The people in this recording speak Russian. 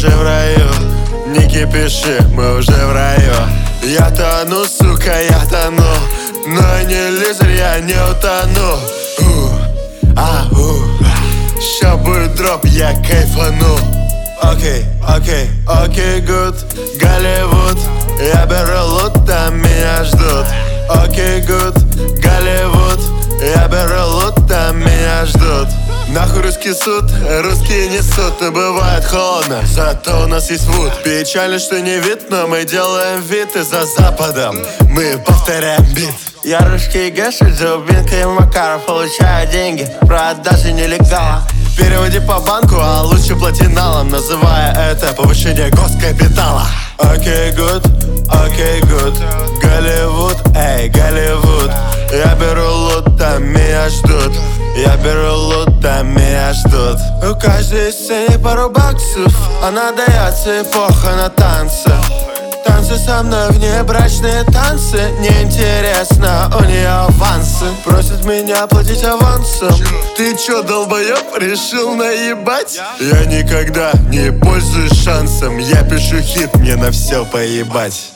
уже в раю. Не кипиши, мы уже в раю. Я тону, сука, я тону, но не лизер, я не утону. Ща будет дроп, я кайфану. Окей, good, Голливуд. Я беру лут, там меня ждут. Окей, good, Голливуд. Я беру лут, там меня ждут. Нахуй русский суд, русские несут. И бывает холодно, зато у нас есть вуд. Печально, что не вид, но мы делаем вид. И за Западом мы повторяем бит. Я русский Гэши, Зубинка и Макаров. Получаю деньги, продажи нелегала. Переводи по банку, а лучше платиналом, называя это повышение госкапитала. Окей, good, Голливуд, эй, Голливуд. Я беру лут, там меня ждут. Я беру лут, там меня ждут. У каждой сцены пару баксов. Она дается эпоха на танцы. Танцы со мной, внебрачные танцы. Неинтересно, у нее авансы. Просит меня платить авансом. Ты чё, долбоёб, решил наебать? Я никогда не пользуюсь шансом. Я пишу хит, мне на все поебать.